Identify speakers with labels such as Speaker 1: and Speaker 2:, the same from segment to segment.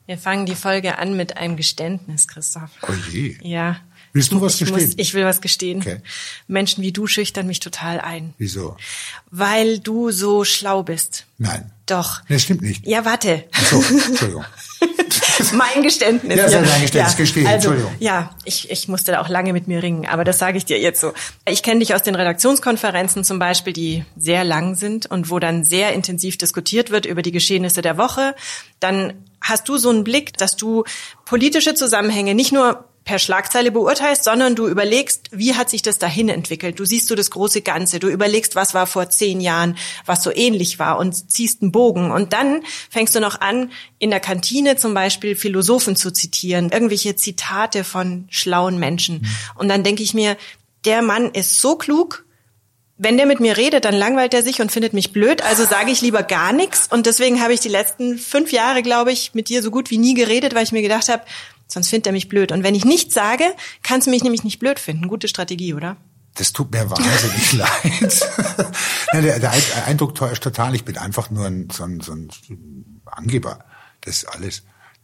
Speaker 1: Wir fangen die Folge an mit einem Geständnis, Christoph.
Speaker 2: Oh je.
Speaker 1: Ja.
Speaker 2: Willst du was gestehen?
Speaker 1: Ich will was gestehen.
Speaker 2: Okay.
Speaker 1: Menschen wie du schüchtern mich total ein.
Speaker 2: Wieso?
Speaker 1: Weil du so schlau bist.
Speaker 2: Nein.
Speaker 1: Doch.
Speaker 2: Das stimmt nicht.
Speaker 1: Ja, warte.
Speaker 2: Ach so, Entschuldigung.
Speaker 1: Mein Geständnis.
Speaker 2: Ja, dein Geständnis, gestehen,
Speaker 1: also,
Speaker 2: Entschuldigung.
Speaker 1: Ja, ich musste da auch lange mit mir ringen, aber das sage ich dir jetzt so. Ich kenne dich aus den Redaktionskonferenzen zum Beispiel, die sehr lang sind und wo dann sehr intensiv diskutiert wird über die Geschehnisse der Woche. Dann hast du so einen Blick, dass du politische Zusammenhänge nicht nur per Schlagzeile beurteilst, sondern du überlegst, wie hat sich das dahin entwickelt? Du siehst so das große Ganze. Du überlegst, was war vor 10 Jahren, was so ähnlich war und ziehst einen Bogen. Und dann fängst du noch an, in der Kantine zum Beispiel Philosophen zu zitieren, irgendwelche Zitate von schlauen Menschen. Und dann denke ich mir, der Mann ist so klug, wenn der mit mir redet, dann langweilt er sich und findet mich blöd, also sage ich lieber gar nichts. Und deswegen habe ich die letzten 5 Jahre, glaube ich, mit dir so gut wie nie geredet, weil ich mir gedacht habe, sonst findet er mich blöd. Und wenn ich nichts sage, kannst du mich nämlich nicht blöd finden. Gute Strategie, oder?
Speaker 2: Das tut mir wahnsinnig leid. Ja, der Eindruck täuscht total. Ich bin einfach nur so ein Angeber. Das ist alles.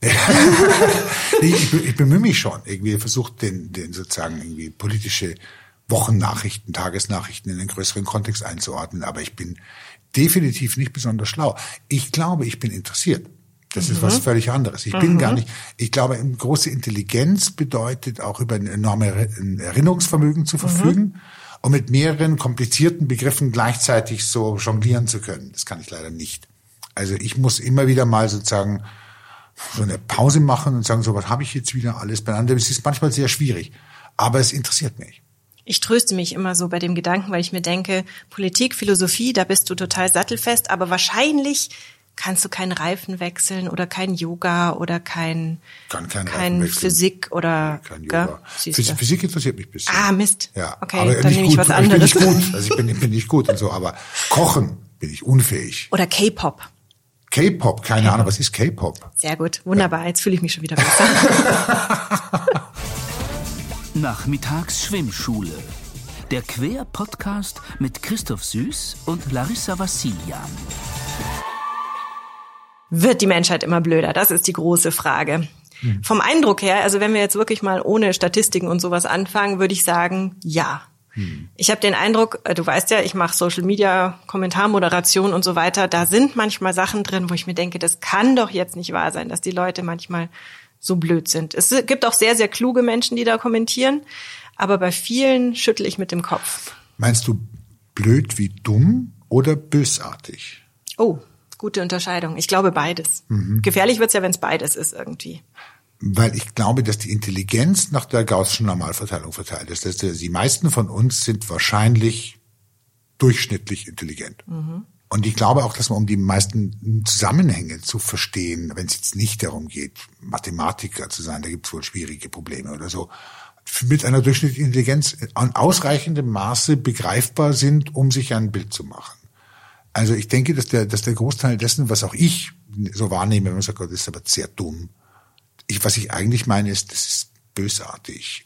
Speaker 2: Ich bemühe mich schon. Irgendwie versucht den sozusagen irgendwie politische Wochennachrichten, Tagesnachrichten in einen größeren Kontext einzuordnen. Aber ich bin definitiv nicht besonders schlau. Ich glaube, ich bin interessiert. Das ist was völlig anderes. Ich bin gar nicht, ich glaube, große Intelligenz bedeutet auch über ein enormes Erinnerungsvermögen zu verfügen und mit mehreren komplizierten Begriffen gleichzeitig so jonglieren zu können. Das kann ich leider nicht. Also ich muss immer wieder mal sozusagen so eine Pause machen und sagen, so was habe ich jetzt wieder alles beieinander. Es ist manchmal sehr schwierig, aber es interessiert mich.
Speaker 1: Ich tröste mich immer so bei dem Gedanken, weil ich mir denke, Politik, Philosophie, da bist du total sattelfest, aber wahrscheinlich kannst du keinen Reifen wechseln oder kein Yoga oder kein Physik oder
Speaker 2: kein Yoga. Physik interessiert mich ein bisschen.
Speaker 1: Ah, Mist.
Speaker 2: Ja,
Speaker 1: okay,
Speaker 2: aber
Speaker 1: dann nehme ich was anderes.
Speaker 2: Ich bin nicht gut. Also ich bin nicht gut und so, aber Kochen bin ich unfähig.
Speaker 1: Oder K-Pop.
Speaker 2: K-Pop, keine Ahnung, was ist K-Pop?
Speaker 1: Sehr gut, wunderbar. Jetzt fühle ich mich schon wieder besser.
Speaker 3: Nachmittags Schwimmschule. Der Quer-Podcast mit Christoph Süß und Larissa Vassilian.
Speaker 1: Wird die Menschheit immer blöder? Das ist die große Frage. Vom Eindruck her, also wenn wir jetzt wirklich mal ohne Statistiken und sowas anfangen, würde ich sagen, ja. Ich habe den Eindruck, du weißt ja, ich mache Social Media, Kommentarmoderation und so weiter. Da sind manchmal Sachen drin, wo ich mir denke, das kann doch jetzt nicht wahr sein, dass die Leute manchmal so blöd sind. Es gibt auch sehr, sehr kluge Menschen, die da kommentieren, aber bei vielen schüttle ich mit dem Kopf.
Speaker 2: Meinst du blöd wie dumm oder bösartig?
Speaker 1: Oh, gute Unterscheidung. Ich glaube beides. Gefährlich wird's ja, wenn es beides ist irgendwie.
Speaker 2: Weil ich glaube, dass die Intelligenz nach der Gaußschen Normalverteilung verteilt ist. Das heißt, die meisten von uns sind wahrscheinlich durchschnittlich intelligent. Und ich glaube auch, dass man, um die meisten Zusammenhänge zu verstehen, wenn es jetzt nicht darum geht, Mathematiker zu sein, da gibt es wohl schwierige Probleme oder so, mit einer durchschnittlichen Intelligenz in ausreichendem Maße begreifbar sind, um sich ein Bild zu machen. Also ich denke, dass der Großteil dessen, was auch ich so wahrnehme, wenn man sagt, das ist aber sehr dumm. Was ich eigentlich meine, ist, das ist bösartig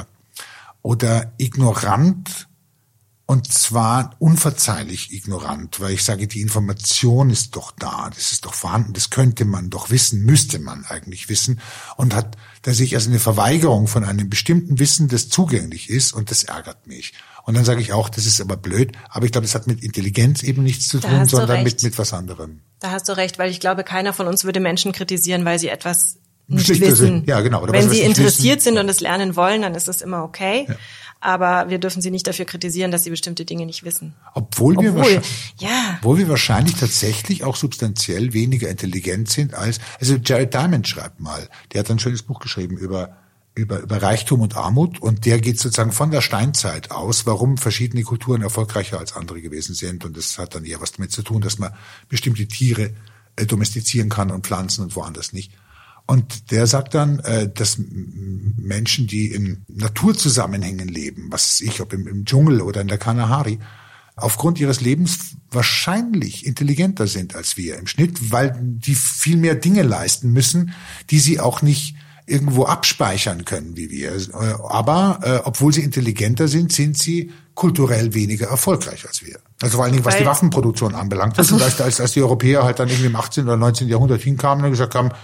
Speaker 2: oder ignorant, und zwar unverzeihlich ignorant, weil ich sage, die Information ist doch da, das ist doch vorhanden, das könnte man doch wissen, müsste man eigentlich wissen, und hat da sehe ich also eine Verweigerung von einem bestimmten Wissen, das zugänglich ist, und das ärgert mich. Und dann sage ich auch, das ist aber blöd, aber ich glaube, das hat mit Intelligenz eben nichts zu tun, sondern mit was anderem.
Speaker 1: Da hast du recht, weil ich glaube, keiner von uns würde Menschen kritisieren, weil sie etwas nicht
Speaker 2: Schlichter
Speaker 1: wissen.
Speaker 2: Ja, genau. Oder
Speaker 1: wenn sie interessiert
Speaker 2: wissen.
Speaker 1: sind und es lernen wollen, dann ist es immer okay. Ja. Aber wir dürfen sie nicht dafür kritisieren, dass sie bestimmte Dinge nicht wissen.
Speaker 2: Obwohl wir wahrscheinlich tatsächlich auch substanziell weniger intelligent sind als, also Jared Diamond schreibt mal, der hat ein schönes Buch geschrieben über Reichtum und Armut, und der geht sozusagen von der Steinzeit aus, warum verschiedene Kulturen erfolgreicher als andere gewesen sind, und das hat dann eher was damit zu tun, dass man bestimmte Tiere domestizieren kann und Pflanzen und woanders nicht. Und der sagt dann, dass Menschen, die in Naturzusammenhängen leben, was weiß ich, ob im Dschungel oder in der Kalahari, aufgrund ihres Lebens wahrscheinlich intelligenter sind als wir im Schnitt, weil die viel mehr Dinge leisten müssen, die sie auch nicht irgendwo abspeichern können wie wir. Aber obwohl sie intelligenter sind, sind sie kulturell weniger erfolgreich als wir. Also vor allen Dingen, was die Waffenproduktion anbelangt. Das heißt, als die Europäer halt dann irgendwie im 18. oder 19. Jahrhundert hinkamen und gesagt haben,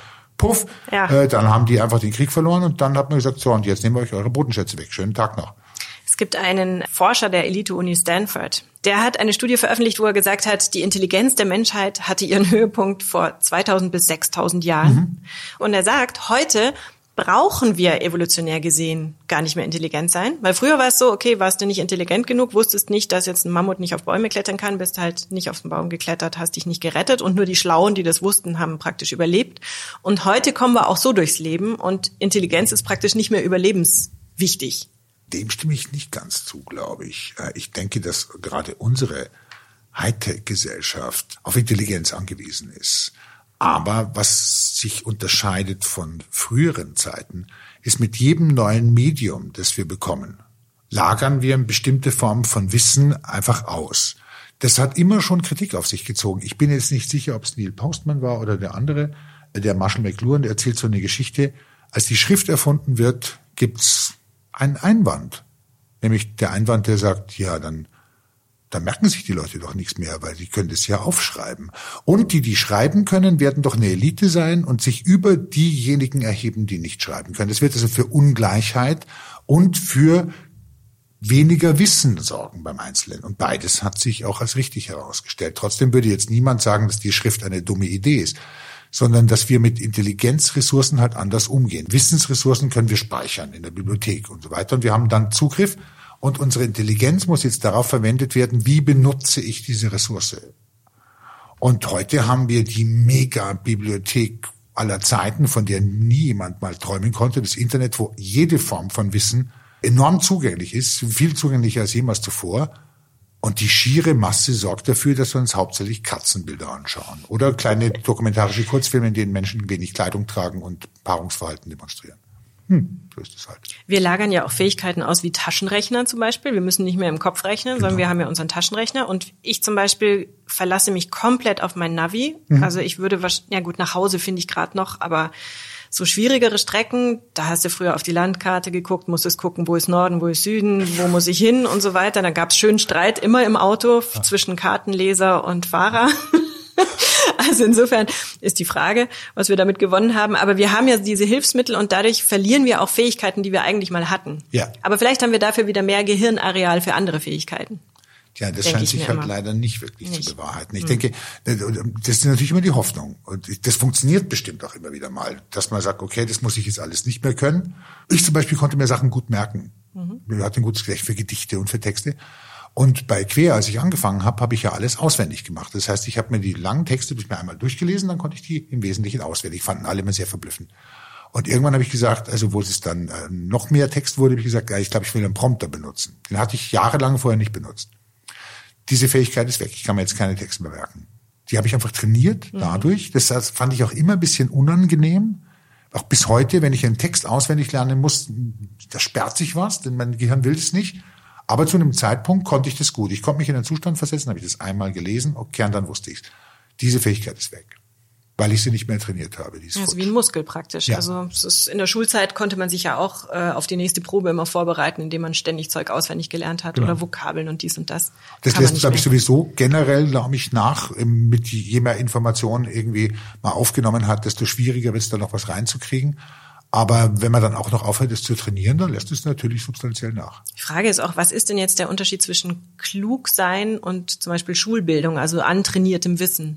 Speaker 2: puff, dann haben die einfach den Krieg verloren und dann hat man gesagt, so, und jetzt nehmen wir euch eure Bodenschätze weg. Schönen Tag noch.
Speaker 1: Es gibt einen Forscher der Elite-Uni Stanford, der hat eine Studie veröffentlicht, wo er gesagt hat, die Intelligenz der Menschheit hatte ihren Höhepunkt vor 2000 bis 6000 Jahren. Und er sagt, heute brauchen wir evolutionär gesehen gar nicht mehr intelligent sein. Weil früher war es so, okay, warst du nicht intelligent genug, wusstest nicht, dass jetzt ein Mammut nicht auf Bäume klettern kann, bist halt nicht auf den Baum geklettert, hast dich nicht gerettet und nur die Schlauen, die das wussten, haben praktisch überlebt. Und heute kommen wir auch so durchs Leben und Intelligenz ist praktisch nicht mehr überlebenswichtig.
Speaker 2: Dem stimme ich nicht ganz zu, glaube ich. Ich denke, dass gerade unsere Hightech-Gesellschaft auf Intelligenz angewiesen ist. Aber was sich unterscheidet von früheren Zeiten, ist mit jedem neuen Medium, das wir bekommen, lagern wir eine bestimmte Form von Wissen einfach aus. Das hat immer schon Kritik auf sich gezogen. Ich bin jetzt nicht sicher, ob es Neil Postman war oder der andere, der Marshall McLuhan, der erzählt so eine Geschichte. Als die Schrift erfunden wird, gibt's einen Einwand. Nämlich der Einwand, der sagt, ja, dann merken sich die Leute doch nichts mehr, weil die können das ja aufschreiben. Und die schreiben können, werden doch eine Elite sein und sich über diejenigen erheben, die nicht schreiben können. Das wird also für Ungleichheit und für weniger Wissen sorgen beim Einzelnen. Und beides hat sich auch als richtig herausgestellt. Trotzdem würde jetzt niemand sagen, dass die Schrift eine dumme Idee ist, sondern dass wir mit Intelligenzressourcen halt anders umgehen. Wissensressourcen können wir speichern in der Bibliothek und so weiter. Und wir haben dann Zugriff. Und unsere Intelligenz muss jetzt darauf verwendet werden, wie benutze ich diese Ressource. Und heute haben wir die Mega-Bibliothek aller Zeiten, von der nie jemand mal träumen konnte, das Internet, wo jede Form von Wissen enorm zugänglich ist, viel zugänglicher als jemals zuvor. Und die schiere Masse sorgt dafür, dass wir uns hauptsächlich Katzenbilder anschauen oder kleine dokumentarische Kurzfilme, in denen Menschen wenig Kleidung tragen und Paarungsverhalten demonstrieren. So ist es halt.
Speaker 1: Wir lagern ja auch Fähigkeiten aus wie Taschenrechner zum Beispiel. Wir müssen nicht mehr im Kopf rechnen, sondern wir haben ja unseren Taschenrechner. Und ich zum Beispiel verlasse mich komplett auf mein Navi. Also ich würde, ja gut, nach Hause finde ich gerade noch, aber so schwierigere Strecken, da hast du früher auf die Landkarte geguckt, musstest gucken, wo ist Norden, wo ist Süden, wo muss ich hin und so weiter. Dann gab es schönen Streit immer im Auto zwischen Kartenleser und Fahrer. Also insofern ist die Frage, was wir damit gewonnen haben. Aber wir haben ja diese Hilfsmittel und dadurch verlieren wir auch Fähigkeiten, die wir eigentlich mal hatten.
Speaker 2: Ja.
Speaker 1: Aber vielleicht haben wir dafür wieder mehr Gehirnareal für andere Fähigkeiten.
Speaker 2: Ja, das scheint sich halt leider nicht wirklich zu bewahrheiten. Ich denke, das ist natürlich immer die Hoffnung. Und das funktioniert bestimmt auch immer wieder mal, dass man sagt, okay, das muss ich jetzt alles nicht mehr können. Ich zum Beispiel konnte mir Sachen gut merken. Ich hatte ein gutes Gedächtnis für Gedichte und für Texte. Und bei Quer, als ich angefangen habe, habe ich ja alles auswendig gemacht. Das heißt, ich habe mir die langen Texte mir einmal durchgelesen, dann konnte ich die im Wesentlichen auswendig. Fanden alle immer sehr verblüffend. Und irgendwann habe ich gesagt, also wo es dann noch mehr Text wurde, habe ich gesagt, ja, ich glaube, ich will einen Prompter benutzen. Den hatte ich jahrelang vorher nicht benutzt. Diese Fähigkeit ist weg. Ich kann mir jetzt keine Texte mehr merken. Die habe ich einfach trainiert dadurch. Das fand ich auch immer ein bisschen unangenehm. Auch bis heute, wenn ich einen Text auswendig lernen muss, da sperrt sich was, denn mein Gehirn will es nicht. Aber zu einem Zeitpunkt konnte ich das gut. Ich konnte mich in einen Zustand versetzen, habe ich das einmal gelesen, okay, und dann wusste ich es. Diese Fähigkeit ist weg, weil ich sie nicht mehr trainiert habe.
Speaker 1: Also wie ein Muskel praktisch. Ja. Also es ist, in der Schulzeit konnte man sich ja auch auf die nächste Probe immer vorbereiten, indem man ständig Zeug auswendig gelernt hat oder Vokabeln und dies und das.
Speaker 2: Das lässt, glaube ich, sowieso generell, glaube ich, nach, mit je mehr Informationen irgendwie mal aufgenommen hat, desto schwieriger wird es da noch was reinzukriegen. Aber wenn man dann auch noch aufhört, es zu trainieren, dann lässt es natürlich substanziell nach.
Speaker 1: Die Frage ist auch, was ist denn jetzt der Unterschied zwischen klug sein und zum Beispiel Schulbildung, also antrainiertem Wissen?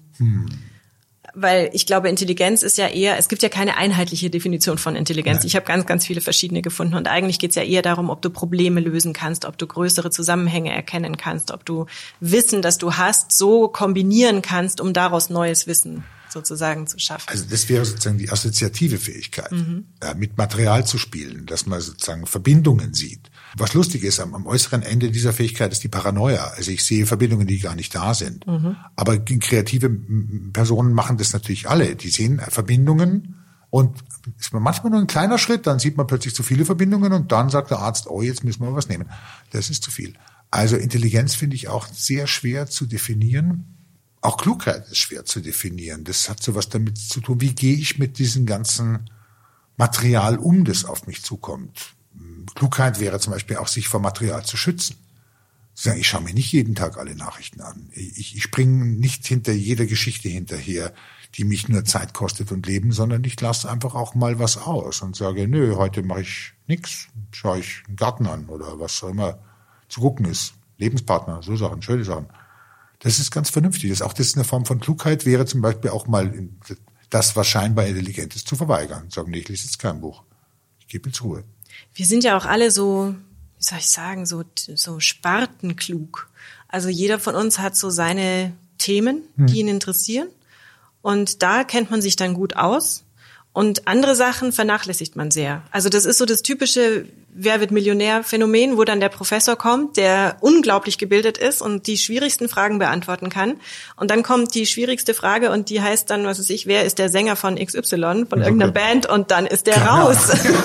Speaker 1: Weil ich glaube, Intelligenz ist ja eher, es gibt ja keine einheitliche Definition von Intelligenz. Nein. Ich habe ganz, ganz viele verschiedene gefunden und eigentlich geht es ja eher darum, ob du Probleme lösen kannst, ob du größere Zusammenhänge erkennen kannst, ob du Wissen, das du hast, so kombinieren kannst, um daraus neues Wissen sozusagen zu schaffen.
Speaker 2: Also das wäre sozusagen die assoziative Fähigkeit, mit Material zu spielen, dass man sozusagen Verbindungen sieht. Was lustig ist, am äußeren Ende dieser Fähigkeit ist die Paranoia. Also ich sehe Verbindungen, die gar nicht da sind. Aber kreative Personen machen das natürlich alle. Die sehen Verbindungen und ist man manchmal nur ein kleiner Schritt, dann sieht man plötzlich zu viele Verbindungen und dann sagt der Arzt, oh, jetzt müssen wir was nehmen. Das ist zu viel. Also Intelligenz finde ich auch sehr schwer zu definieren. Auch Klugheit ist schwer zu definieren. Das hat so was damit zu tun, wie gehe ich mit diesem ganzen Material um, das auf mich zukommt. Klugheit wäre zum Beispiel auch, sich vor Material zu schützen. Ich schaue mir nicht jeden Tag alle Nachrichten an. Ich springe nicht hinter jeder Geschichte hinterher, die mich nur Zeit kostet und Leben, sondern ich lasse einfach auch mal was aus und sage, nö, heute mache ich nichts, schaue ich einen Garten an oder was auch immer zu gucken ist. Lebenspartner, so Sachen, schöne Sachen. Das ist ganz vernünftig. Das ist eine Form von Klugheit, wäre zum Beispiel auch mal das, was scheinbar intelligent ist, zu verweigern. Sagen, nee, ich lese jetzt kein Buch. Ich gebe jetzt Ruhe.
Speaker 1: Wir sind ja auch alle so, wie soll ich sagen, so spartenklug. Also jeder von uns hat so seine Themen, die ihn interessieren. Und da kennt man sich dann gut aus. Und andere Sachen vernachlässigt man sehr. Also das ist so das typische Wer wird Millionär-Phänomen, wo dann der Professor kommt, der unglaublich gebildet ist und die schwierigsten Fragen beantworten kann. Und dann kommt die schwierigste Frage und die heißt dann, was weiß ich, wer ist der Sänger von XY, von irgendeiner Band, und dann ist der raus.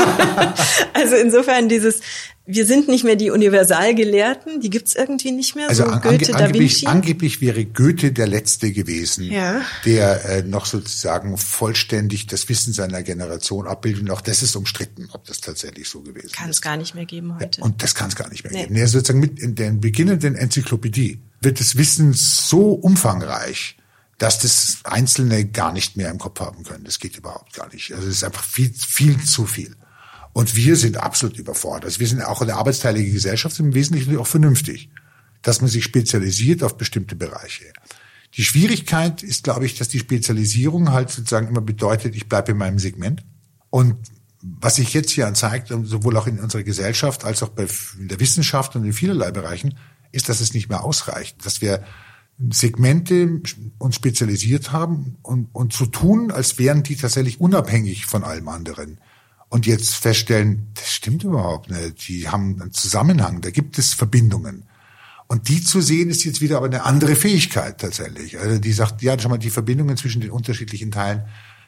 Speaker 1: Also insofern wir sind nicht mehr die Universalgelehrten, die gibt's irgendwie nicht mehr,
Speaker 2: also
Speaker 1: so Goethe, Da Vinci.
Speaker 2: Angeblich wäre Goethe der Letzte gewesen,
Speaker 1: ja,
Speaker 2: der noch sozusagen vollständig das Wissen seiner Generation abbildet. Und auch das ist umstritten, ob das tatsächlich so gewesen ist.
Speaker 1: Kann es gar nicht mehr geben heute.
Speaker 2: Ja, und das kann es gar nicht mehr geben. Ja, sozusagen mit in der beginnenden Enzyklopädie wird das Wissen so umfangreich, dass das Einzelne gar nicht mehr im Kopf haben können. Das geht überhaupt gar nicht. Also es ist einfach viel, viel zu viel. Und wir sind absolut überfordert. Also wir sind auch eine arbeitsteilige Gesellschaft, im Wesentlichen auch vernünftig, dass man sich spezialisiert auf bestimmte Bereiche. Die Schwierigkeit ist, glaube ich, dass die Spezialisierung halt sozusagen immer bedeutet, ich bleibe in meinem Segment. Und was sich jetzt hier zeigt, sowohl auch in unserer Gesellschaft als auch in der Wissenschaft und in vielerlei Bereichen, ist, dass es nicht mehr ausreicht, dass wir Segmente uns spezialisiert haben und so tun, als wären die tatsächlich unabhängig von allem anderen. Und jetzt feststellen, das stimmt überhaupt nicht. Die haben einen Zusammenhang, da gibt es Verbindungen. Und die zu sehen, ist jetzt wieder aber eine andere Fähigkeit tatsächlich. Also die sagt, ja, schau mal, die Verbindungen zwischen den unterschiedlichen Teilen,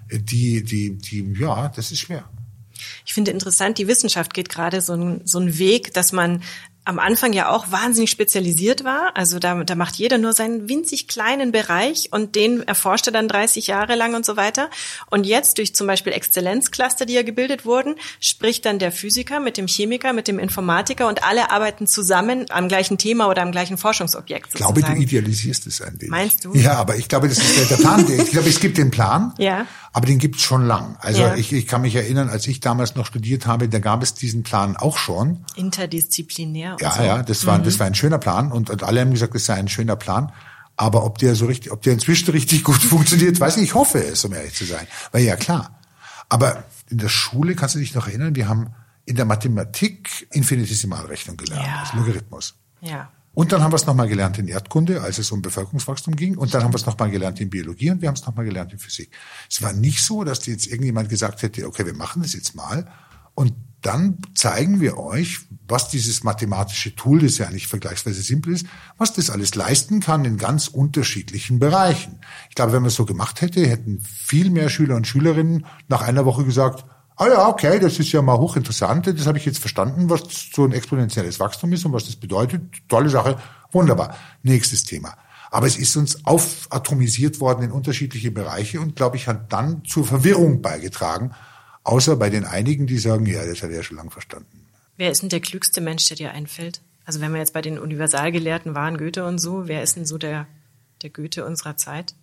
Speaker 2: ja, das ist schwer.
Speaker 1: Ich finde interessant, die Wissenschaft geht gerade so einen Weg, dass man am Anfang ja auch wahnsinnig spezialisiert war. Also da macht jeder nur seinen winzig kleinen Bereich und den erforscht er dann 30 Jahre lang und so weiter. Und jetzt durch zum Beispiel Exzellenzcluster, die ja gebildet wurden, spricht dann der Physiker mit dem Chemiker, mit dem Informatiker und alle arbeiten zusammen am gleichen Thema oder am gleichen Forschungsobjekt sozusagen.
Speaker 2: Ich glaube, du idealisierst es ein wenig.
Speaker 1: Meinst du?
Speaker 2: Ja, aber ich glaube, das ist der Plan. Ich glaube, es gibt den Plan,
Speaker 1: ja,
Speaker 2: aber den gibt es schon lang. Also
Speaker 1: ja.
Speaker 2: Ich kann mich erinnern, als ich damals noch studiert habe, da gab es diesen Plan auch schon.
Speaker 1: Interdisziplinär.
Speaker 2: Ja, so. Ja, das war ein schöner Plan und alle haben gesagt, es sei ein schöner Plan. Aber ob der inzwischen richtig gut funktioniert, weiß ich. Ich hoffe es, um ehrlich zu sein. Weil ja, klar. Aber in der Schule, kannst du dich noch erinnern, wir haben in der Mathematik Infinitesimalrechnung gelernt,
Speaker 1: ja,
Speaker 2: also Logarithmus.
Speaker 1: Ja.
Speaker 2: Und dann haben wir es nochmal gelernt in Erdkunde, als es um Bevölkerungswachstum ging. Und dann haben wir es nochmal gelernt in Biologie und wir haben es nochmal gelernt in Physik. Es war nicht so, dass jetzt irgendjemand gesagt hätte, okay, wir machen das jetzt mal und dann zeigen wir euch, was dieses mathematische Tool, das ja eigentlich vergleichsweise simpel ist, was das alles leisten kann in ganz unterschiedlichen Bereichen. Ich glaube, wenn man es so gemacht hätte, hätten viel mehr Schüler und Schülerinnen nach einer Woche gesagt, ah ja, okay, das ist ja mal hochinteressant, das habe ich jetzt verstanden, was so ein exponentielles Wachstum ist und was das bedeutet. Tolle Sache, wunderbar. Nächstes Thema. Aber es ist uns aufatomisiert worden in unterschiedliche Bereiche und, glaube ich, hat dann zur Verwirrung beigetragen, außer bei den einigen, die sagen, ja, das hat er ja schon lange verstanden.
Speaker 1: Wer ist denn der klügste Mensch, der dir einfällt? Also wenn wir jetzt bei den Universalgelehrten waren, Goethe und so, wer ist denn so der Goethe unserer Zeit?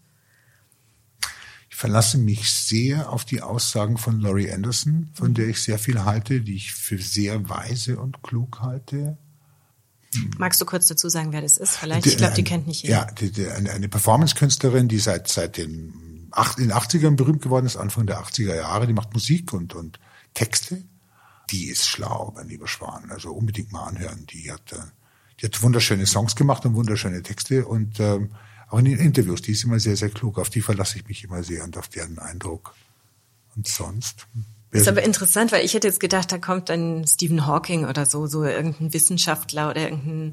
Speaker 2: Ich verlasse mich sehr auf die Aussagen von Laurie Anderson, von der ich sehr viel halte, die ich für sehr weise und klug halte.
Speaker 1: Magst du kurz dazu sagen, wer das ist? Vielleicht, ich glaube, die kennt nicht jeder.
Speaker 2: Ja, eine Performance-Künstlerin, die seit den 80ern berühmt geworden ist, Anfang der 80er Jahre, die macht Musik und Texte. Die ist schlau, mein lieber Schwan. Also unbedingt mal anhören. Die hat wunderschöne Songs gemacht und wunderschöne Texte und auch in den Interviews, die ist immer sehr, sehr klug. Auf die verlasse ich mich immer sehr und auf deren Eindruck. Und sonst?
Speaker 1: Das ist aber interessant, weil ich hätte jetzt gedacht, da kommt dann Stephen Hawking oder so irgendein Wissenschaftler oder irgendein,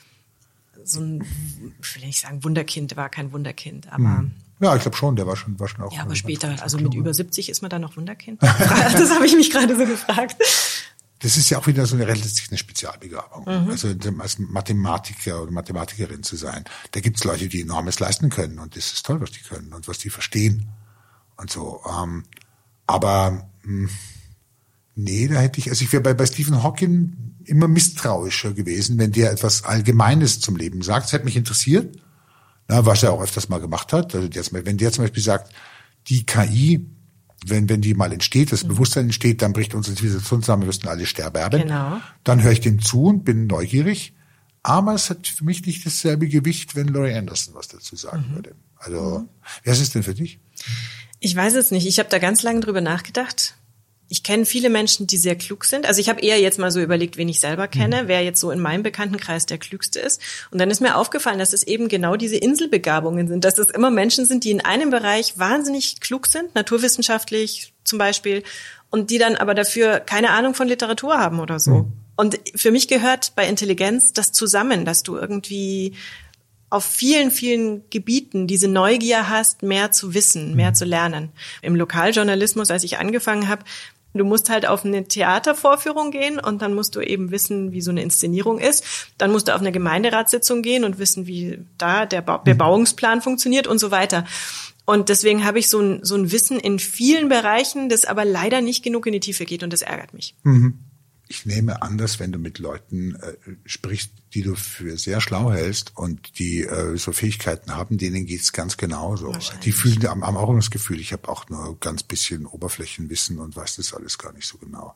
Speaker 1: so ein, ich will nicht sagen Wunderkind, war kein Wunderkind, aber...
Speaker 2: Ja, ich glaube schon, der war schon auch.
Speaker 1: Ja, aber später, also mit über 70 ist man dann noch Wunderkind. Das habe ich mich gerade so gefragt.
Speaker 2: Das ist ja auch wieder so eine Spezialbegabung. Also als Mathematiker oder Mathematikerin zu sein. Da gibt's Leute, die enormes leisten können und das ist toll, was die können und was die verstehen und so. Aber nee, da hätte ich wäre bei Stephen Hawking immer misstrauischer gewesen, wenn der etwas Allgemeines zum Leben sagt. Das hätte mich interessiert, was er auch öfters mal gemacht hat. Also wenn der zum Beispiel sagt, die KI, wenn die mal entsteht, das Bewusstsein entsteht, dann bricht unsere Zivilisation zusammen, wir müssen alle sterben.
Speaker 1: Genau.
Speaker 2: Dann höre ich dem zu und bin neugierig. Aber es hat für mich nicht dasselbe Gewicht, wenn Laurie Anderson was dazu sagen würde. Also, wer ist es denn für dich?
Speaker 1: Ich weiß es nicht. Ich habe da ganz lange drüber nachgedacht. Ich kenne viele Menschen, die sehr klug sind. Also ich habe eher jetzt mal so überlegt, wen ich selber kenne, wer jetzt so in meinem Bekanntenkreis der Klügste ist. Und dann ist mir aufgefallen, dass es eben genau diese Inselbegabungen sind, dass es immer Menschen sind, die in einem Bereich wahnsinnig klug sind, naturwissenschaftlich zum Beispiel, und die dann aber dafür keine Ahnung von Literatur haben oder so. Und für mich gehört bei Intelligenz das zusammen, dass du irgendwie auf vielen, vielen Gebieten diese Neugier hast, mehr zu wissen, mehr zu lernen. Im Lokaljournalismus, als ich angefangen habe, du musst halt auf eine Theatervorführung gehen und dann musst du eben wissen, wie so eine Inszenierung ist. Dann musst du auf eine Gemeinderatssitzung gehen und wissen, wie da der Bebauungsplan funktioniert und so weiter. Und deswegen habe ich so ein Wissen in vielen Bereichen, das aber leider nicht genug in die Tiefe geht und das ärgert mich.
Speaker 2: Ich nehme an, dass wenn du mit Leuten sprichst, die du für sehr schlau hältst und die so Fähigkeiten haben, denen geht's ganz genauso. Die haben auch immer das Gefühl, ich habe auch nur ganz bisschen Oberflächenwissen und weiß das alles gar nicht so genau.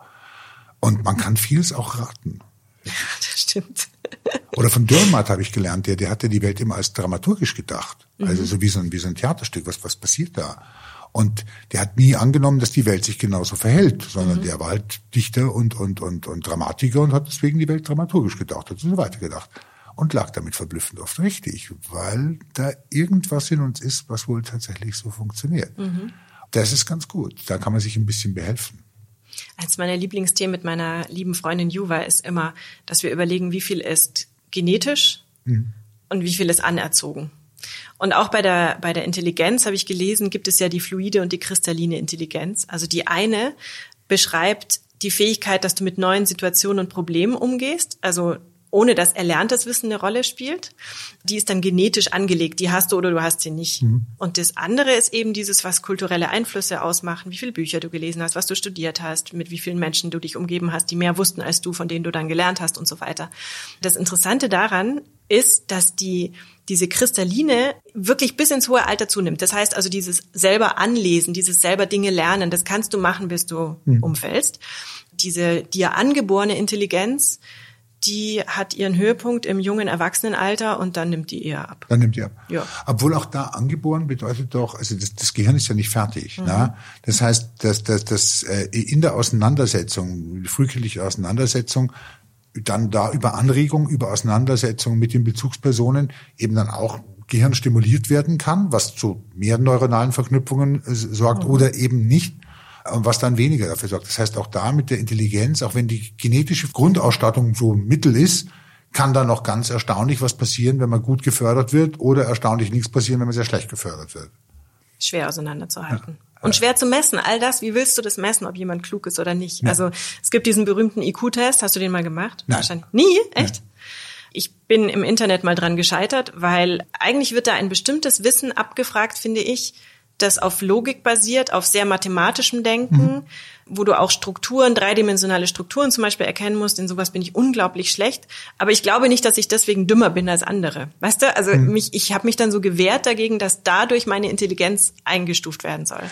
Speaker 2: Und man kann vieles auch raten.
Speaker 1: Ja, das stimmt.
Speaker 2: Oder von Dürrenmatt habe ich gelernt, der hatte die Welt immer als dramaturgisch gedacht. Also so wie so ein Theaterstück, was passiert da? Und der hat nie angenommen, dass die Welt sich genauso verhält, sondern der war halt Dichter und Dramatiker und hat deswegen die Welt dramaturgisch gedacht, hat so weitergedacht. Und lag damit verblüffend oft richtig, weil da irgendwas in uns ist, was wohl tatsächlich so funktioniert. Das ist ganz gut, da kann man sich ein bisschen behelfen.
Speaker 1: Eins meiner Lieblingsthemen mit meiner lieben Freundin Juva ist immer, dass wir überlegen, wie viel ist genetisch und wie viel ist anerzogen. Und auch bei der Intelligenz habe ich gelesen, gibt es ja die fluide und die kristalline Intelligenz. Also die eine beschreibt die Fähigkeit, dass du mit neuen Situationen und Problemen umgehst, also ohne dass erlerntes Wissen eine Rolle spielt. Die ist dann genetisch angelegt, die hast du oder du hast sie nicht. Und das andere ist eben dieses, was kulturelle Einflüsse ausmachen, wie viele Bücher du gelesen hast, was du studiert hast, mit wie vielen Menschen du dich umgeben hast, die mehr wussten als du, von denen du dann gelernt hast und so weiter. Das Interessante daran ist, dass diese Kristalline wirklich bis ins hohe Alter zunimmt. Das heißt also, dieses selber Anlesen, dieses selber Dinge lernen, das kannst du machen, bis du umfällst. Diese dir angeborene Intelligenz, die hat ihren Höhepunkt im jungen Erwachsenenalter und dann nimmt die eher ab.
Speaker 2: Ja. Obwohl auch da angeboren bedeutet doch, also das Gehirn ist ja nicht fertig. Ne? Das heißt, dass in der Auseinandersetzung, die frühkindliche Auseinandersetzung, dann da über Anregung, über Auseinandersetzung mit den Bezugspersonen eben dann auch Gehirn stimuliert werden kann, was zu mehr neuronalen Verknüpfungen sorgt oder eben nicht, was dann weniger dafür sorgt. Das heißt, auch da mit der Intelligenz, auch wenn die genetische Grundausstattung so mittel ist, kann da noch ganz erstaunlich was passieren, wenn man gut gefördert wird, oder erstaunlich nichts passieren, wenn man sehr schlecht gefördert wird.
Speaker 1: Schwer auseinanderzuhalten. Ja. Und schwer zu messen. All das, wie willst du das messen, ob jemand klug ist oder nicht? Ja. Also es gibt diesen berühmten IQ-Test. Hast du den mal gemacht?
Speaker 2: Nein.
Speaker 1: Wahrscheinlich. Nie? Echt? Nein. Ich bin im Internet mal dran gescheitert, weil eigentlich wird da ein bestimmtes Wissen abgefragt, finde ich, das auf Logik basiert, auf sehr mathematischem Denken, wo du auch Strukturen, dreidimensionale Strukturen zum Beispiel erkennen musst. In sowas bin ich unglaublich schlecht. Aber ich glaube nicht, dass ich deswegen dümmer bin als andere. Weißt du? Also ich habe mich dann so gewehrt dagegen, dass dadurch meine Intelligenz eingestuft werden soll.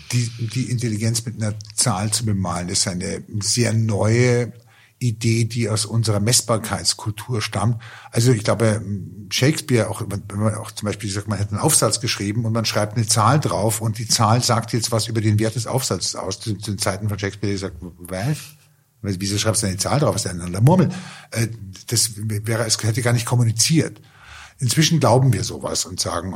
Speaker 2: Die Intelligenz mit einer Zahl zu bemalen, ist eine sehr neue Idee, die aus unserer Messbarkeitskultur stammt. Also ich glaube, Shakespeare, auch wenn man auch zum Beispiel sagt, man hat einen Aufsatz geschrieben und man schreibt eine Zahl drauf und die Zahl sagt jetzt was über den Wert des Aufsatzes aus. Zu den Zeiten von Shakespeare gesagt, was? Wieso schreibst du eine Zahl drauf? Was ist denn an der Murmel? Das wäre, es hätte gar nicht kommuniziert. Inzwischen glauben wir sowas und sagen,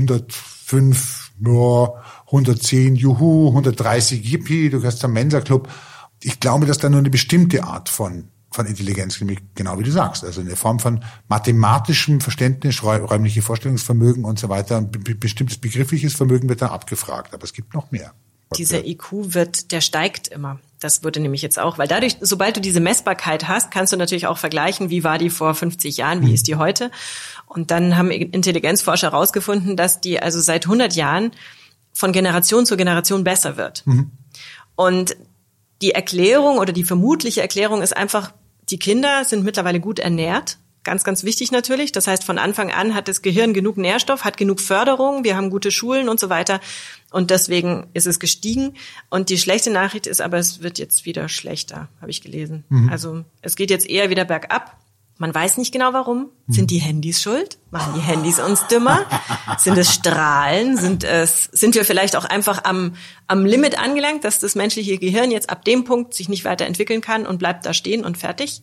Speaker 2: 105, 110, juhu, 130, yippie, du gehst zum Mensa-Club. Ich glaube, dass da nur eine bestimmte Art von Intelligenz, nämlich genau wie du sagst, also eine Form von mathematischem Verständnis, räumliche Vorstellungsvermögen und so weiter, ein bestimmtes begriffliches Vermögen wird da abgefragt, aber es gibt noch mehr.
Speaker 1: Dieser IQ der steigt immer. Das wurde nämlich jetzt auch, weil dadurch, sobald du diese Messbarkeit hast, kannst du natürlich auch vergleichen, wie war die vor 50 Jahren, wie ist die heute? Und dann haben Intelligenzforscher herausgefunden, dass die also seit 100 Jahren von Generation zu Generation besser wird. Und die Erklärung oder die vermutliche Erklärung ist einfach Die Kinder sind mittlerweile gut ernährt. Ganz, ganz wichtig natürlich. Das heißt, von Anfang an hat das Gehirn genug Nährstoff, hat genug Förderung. Wir haben gute Schulen und so weiter. Und deswegen ist es gestiegen. Und die schlechte Nachricht ist aber, es wird jetzt wieder schlechter, habe ich gelesen. Also es geht jetzt eher wieder bergab. Man weiß nicht genau warum. Sind die Handys schuld? Machen die Handys uns dümmer? Sind es Strahlen? Sind wir vielleicht auch einfach am Limit angelangt, dass das menschliche Gehirn jetzt ab dem Punkt sich nicht weiterentwickeln kann und bleibt da stehen und fertig?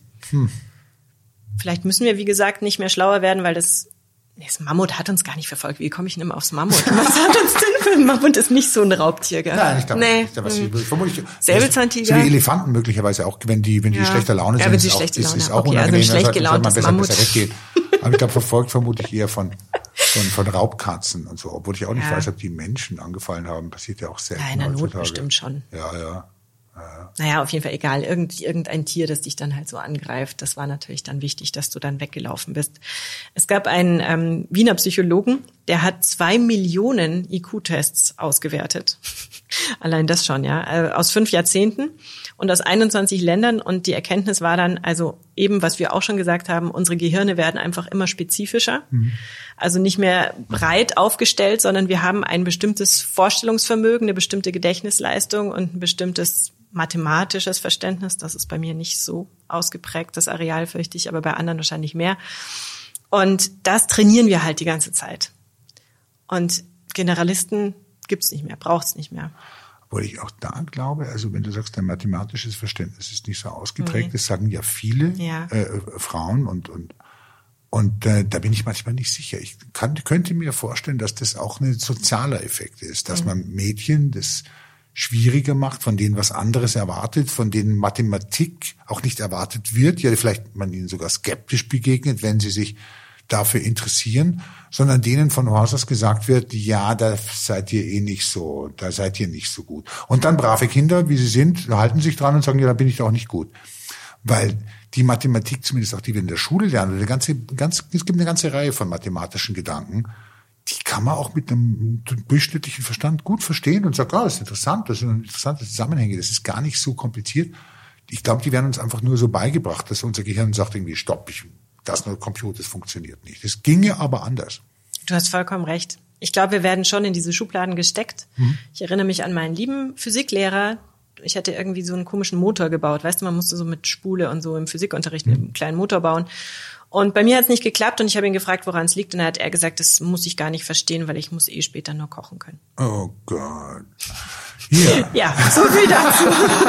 Speaker 1: Vielleicht müssen wir, wie gesagt, nicht mehr schlauer werden, weil das Mammut hat uns gar nicht verfolgt. Wie komme ich denn immer aufs Mammut? Was hat uns denn für ein Mammut? Ist nicht so ein Raubtier, gell?
Speaker 2: Nein, ich glaube nicht.
Speaker 1: Säbelzahntiger.
Speaker 2: So wie Elefanten möglicherweise auch, wenn die schlechter Laune sind,
Speaker 1: wenn
Speaker 2: ist
Speaker 1: sie schlechte Laune
Speaker 2: ist auch
Speaker 1: okay,
Speaker 2: unangenehm.
Speaker 1: Also ein schlecht gelauntes Mammut.
Speaker 2: Besser weggehen. Aber ich glaube, verfolgt vermutlich eher von Raubkatzen und so. Obwohl ich auch nicht weiß, ob die Menschen angefallen haben. Passiert ja auch selten.
Speaker 1: Ja, in der Not bestimmt schon.
Speaker 2: Ja.
Speaker 1: Naja, auf jeden Fall egal. Irgendein Tier, das dich dann halt so angreift. Das war natürlich dann wichtig, dass du dann weggelaufen bist. Es gab einen Wiener Psychologen, der hat 2 Millionen IQ-Tests ausgewertet. Allein das schon, ja. Aus 5 Jahrzehnten und aus 21 Ländern. Und die Erkenntnis war dann, also eben, was wir auch schon gesagt haben, unsere Gehirne werden einfach immer spezifischer. Also nicht mehr breit aufgestellt, sondern wir haben ein bestimmtes Vorstellungsvermögen, eine bestimmte Gedächtnisleistung und ein bestimmtes mathematisches Verständnis. Das ist bei mir nicht so ausgeprägt, das Areal fürchte ich, aber bei anderen wahrscheinlich mehr. Und das trainieren wir halt die ganze Zeit. Und Generalisten gibt's nicht mehr, braucht's nicht mehr.
Speaker 2: Obwohl ich auch da glaube, also wenn du sagst, dein mathematisches Verständnis ist nicht so ausgeprägt, das sagen ja viele Frauen und da bin ich manchmal nicht sicher. Ich könnte mir vorstellen, dass das auch ein sozialer Effekt ist, dass man Mädchen das schwieriger macht, von denen was anderes erwartet, von denen Mathematik auch nicht erwartet wird, ja vielleicht man ihnen sogar skeptisch begegnet, wenn sie sich dafür interessieren, sondern denen von Haus aus gesagt wird, ja, da seid ihr nicht so, da seid ihr nicht so gut. Und dann brave Kinder, wie sie sind, halten sich dran und sagen, ja, da bin ich doch nicht gut. Weil die Mathematik, zumindest auch die wir in der Schule lernen, es gibt eine ganze Reihe von mathematischen Gedanken, die kann man auch mit einem durchschnittlichen Verstand gut verstehen und sagt, das ist interessant, das sind interessante Zusammenhänge, das ist gar nicht so kompliziert. Ich glaube, die werden uns einfach nur so beigebracht, dass unser Gehirn sagt irgendwie, stopp, das nur Computer, das funktioniert nicht. Das ginge aber anders.
Speaker 1: Du hast vollkommen recht. Ich glaube, wir werden schon in diese Schubladen gesteckt. Ich erinnere mich an meinen lieben Physiklehrer. Ich hatte irgendwie so einen komischen Motor gebaut. Weißt du, man musste so mit Spule und so im Physikunterricht einen kleinen Motor bauen. Und bei mir hat es nicht geklappt und ich habe ihn gefragt, woran es liegt. Und dann hat er gesagt, das muss ich gar nicht verstehen, weil ich muss später nur kochen können.
Speaker 2: Oh Gott. Yeah.
Speaker 1: Ja, so viel dazu.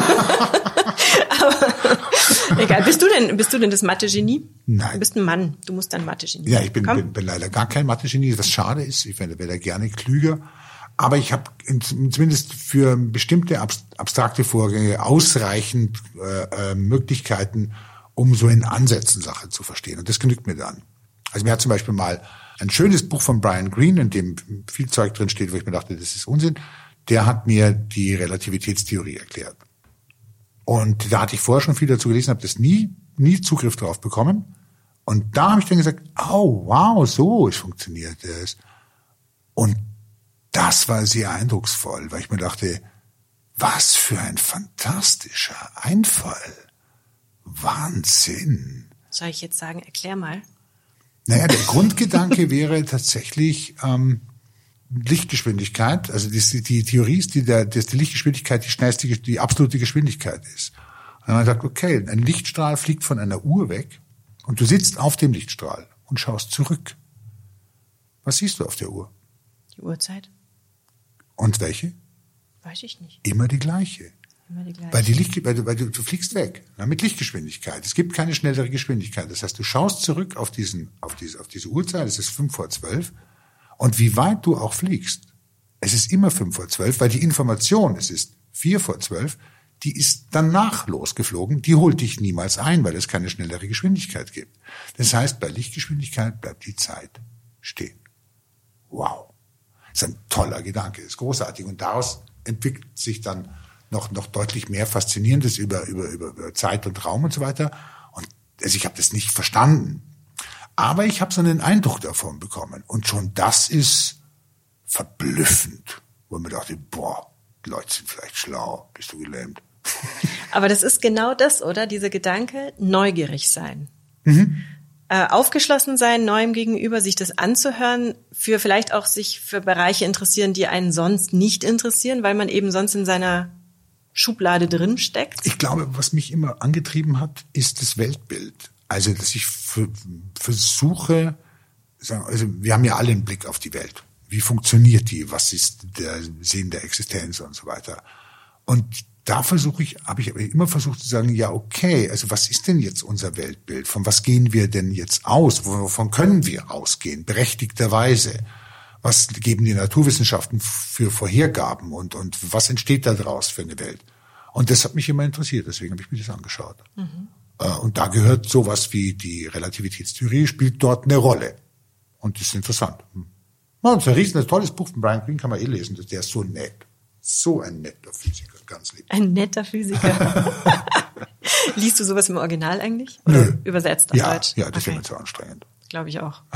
Speaker 1: Aber egal. Bist du denn das Mathe-Genie?
Speaker 2: Nein.
Speaker 1: Du bist ein Mann. Du musst ein Mathe-Genie sein.
Speaker 2: Ja, ich bin leider gar kein Mathe-Genie, was schade ist. Ich wäre da gerne klüger. Aber ich habe zumindest für bestimmte abstrakte Vorgänge ausreichend Möglichkeiten, um so in Ansätzen Sachen zu verstehen. Und das genügt mir dann. Also mir hat zum Beispiel mal ein schönes Buch von Brian Greene, in dem viel Zeug drin steht, wo ich mir dachte, das ist Unsinn. Der hat mir die Relativitätstheorie erklärt. Und da hatte ich vorher schon viel dazu gelesen, habe das nie Zugriff drauf bekommen. Und da habe ich dann gesagt, oh, wow, so funktioniert das. Und das war sehr eindrucksvoll, weil ich mir dachte, was für ein fantastischer Einfall. Wahnsinn.
Speaker 1: Soll ich jetzt sagen, erklär mal?
Speaker 2: Naja, der Grundgedanke wäre tatsächlich Lichtgeschwindigkeit. Also die Theorie ist, dass die Lichtgeschwindigkeit die absolute Geschwindigkeit ist. Und man sagt, okay, ein Lichtstrahl fliegt von einer Uhr weg und du sitzt auf dem Lichtstrahl und schaust zurück. Was siehst du auf der Uhr?
Speaker 1: Die Uhrzeit.
Speaker 2: Und welche?
Speaker 1: Weiß ich nicht.
Speaker 2: Immer die gleiche. Weil du fliegst weg, mit Lichtgeschwindigkeit. Es gibt keine schnellere Geschwindigkeit. Das heißt, du schaust zurück auf diese Uhrzeit, es ist 11:55, und wie weit du auch fliegst, es ist immer 11:55, weil die Information, es ist 11:04, die ist danach losgeflogen, die holt dich niemals ein, weil es keine schnellere Geschwindigkeit gibt. Das heißt, bei Lichtgeschwindigkeit bleibt die Zeit stehen. Wow. Das ist ein toller Gedanke, das ist großartig. Und daraus entwickelt sich dann noch deutlich mehr Faszinierendes über Zeit und Raum und so weiter. Und also ich habe das nicht verstanden. Aber ich habe so einen Eindruck davon bekommen. Und schon das ist verblüffend. Wo man dachte, boah, die Leute sind vielleicht schlau. Bist du gelähmt?
Speaker 1: Aber das ist genau das, oder? Dieser Gedanke, neugierig sein. Aufgeschlossen sein, Neuem gegenüber, sich das anzuhören, für vielleicht auch sich für Bereiche interessieren, die einen sonst nicht interessieren, weil man eben sonst in seiner Schublade drin steckt.
Speaker 2: Ich glaube, was mich immer angetrieben hat, ist das Weltbild. Also, dass ich versuche, also wir haben ja alle einen Blick auf die Welt. Wie funktioniert die? Was ist der Sinn der Existenz und so weiter? Und da habe ich immer versucht zu sagen, ja, okay, also was ist denn jetzt unser Weltbild? Von was gehen wir denn jetzt aus? Wovon können wir ausgehen? Berechtigterweise. Was geben die Naturwissenschaften für Vorhergaben und was entsteht da draus für eine Welt? Und das hat mich immer interessiert, deswegen habe ich mir das angeschaut. Und da gehört sowas wie die Relativitätstheorie, spielt dort eine Rolle. Und das ist interessant. Das ist ein tolles Buch von Brian Greene, kann man lesen. Der ist so nett. So ein netter Physiker, ganz lieb.
Speaker 1: Ein netter Physiker. Liest du sowas im Original eigentlich? Oder
Speaker 2: Nö.
Speaker 1: Übersetzt auf Deutsch?
Speaker 2: Ja, das wäre mir zu anstrengend.
Speaker 1: Glaube ich auch.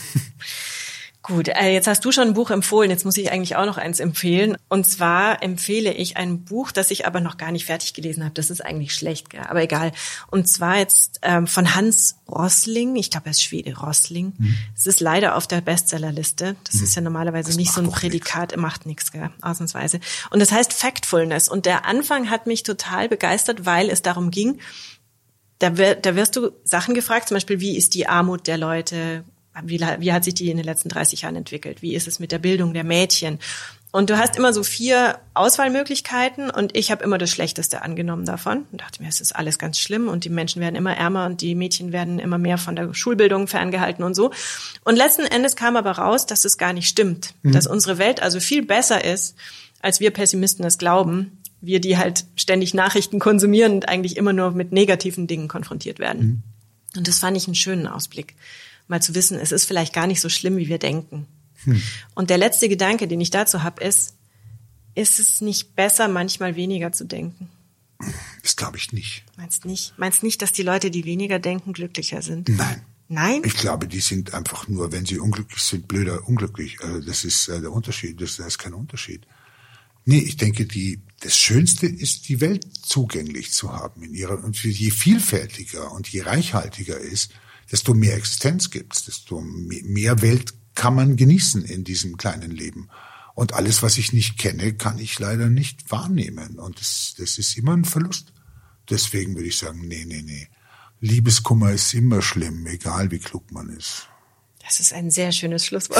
Speaker 1: Gut, jetzt hast du schon ein Buch empfohlen, jetzt muss ich eigentlich auch noch eins empfehlen. Und zwar empfehle ich ein Buch, das ich aber noch gar nicht fertig gelesen habe. Das ist eigentlich schlecht, aber egal. Und zwar jetzt von Hans Rosling, ich glaube, er ist Schwede, Rosling. Es ist leider auf der Bestsellerliste. Das ist ja normalerweise das nicht so ein Prädikat, macht nichts, ausnahmsweise. Und das heißt Factfulness. Und der Anfang hat mich total begeistert, weil es darum ging, da wirst du Sachen gefragt, zum Beispiel, wie ist die Armut der Leute, wie hat sich die in den letzten 30 Jahren entwickelt? Wie ist es mit der Bildung der Mädchen? Und du hast immer so 4 Auswahlmöglichkeiten und ich habe immer das Schlechteste angenommen davon und dachte mir, es ist alles ganz schlimm und die Menschen werden immer ärmer und die Mädchen werden immer mehr von der Schulbildung ferngehalten und so. Und letzten Endes kam aber raus, dass es gar nicht stimmt, dass unsere Welt also viel besser ist, als wir Pessimisten es glauben. Wir, die halt ständig Nachrichten konsumieren und eigentlich immer nur mit negativen Dingen konfrontiert werden. Und das fand ich einen schönen Ausblick. Mal zu wissen, es ist vielleicht gar nicht so schlimm, wie wir denken. Und der letzte Gedanke, den ich dazu habe, ist es nicht besser, manchmal weniger zu denken?
Speaker 2: Das glaube ich nicht.
Speaker 1: Meinst nicht, dass die Leute, die weniger denken, glücklicher sind?
Speaker 2: Nein.
Speaker 1: Nein?
Speaker 2: Ich glaube, die sind einfach nur, wenn sie unglücklich sind, blöder unglücklich. Das ist der Unterschied. Das ist kein Unterschied. Nee, ich denke, das Schönste ist, die Welt zugänglich zu haben und je vielfältiger und je reichhaltiger ist, desto mehr Existenz gibt's, desto mehr Welt kann man genießen in diesem kleinen Leben. Und alles, was ich nicht kenne, kann ich leider nicht wahrnehmen. Und das ist immer ein Verlust. Deswegen würde ich sagen, nee. Liebeskummer ist immer schlimm, egal wie klug man ist.
Speaker 1: Das ist ein sehr schönes Schlusswort.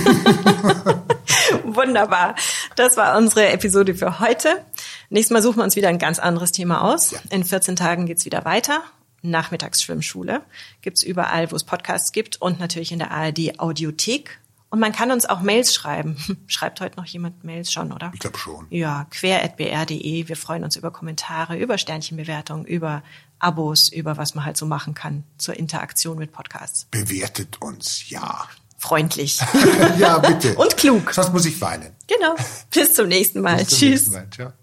Speaker 1: Wunderbar. Das war unsere Episode für heute. Nächstes Mal suchen wir uns wieder ein ganz anderes Thema aus. Ja. In 14 Tagen geht's wieder weiter. Nachmittagsschwimmschule gibt's überall, wo es Podcasts gibt und natürlich in der ARD Audiothek. Und man kann uns auch Mails schreiben. Schreibt heute noch jemand Mails schon, oder?
Speaker 2: Ich glaube schon.
Speaker 1: Ja, quer@br.de. Wir freuen uns über Kommentare, über Sternchenbewertungen, über Abos, über was man halt so machen kann zur Interaktion mit Podcasts.
Speaker 2: Bewertet uns, ja.
Speaker 1: Freundlich.
Speaker 2: Ja, bitte.
Speaker 1: Und klug.
Speaker 2: Sonst muss ich weinen.
Speaker 1: Genau. Bis zum nächsten Mal. Tschüss.
Speaker 2: Ciao.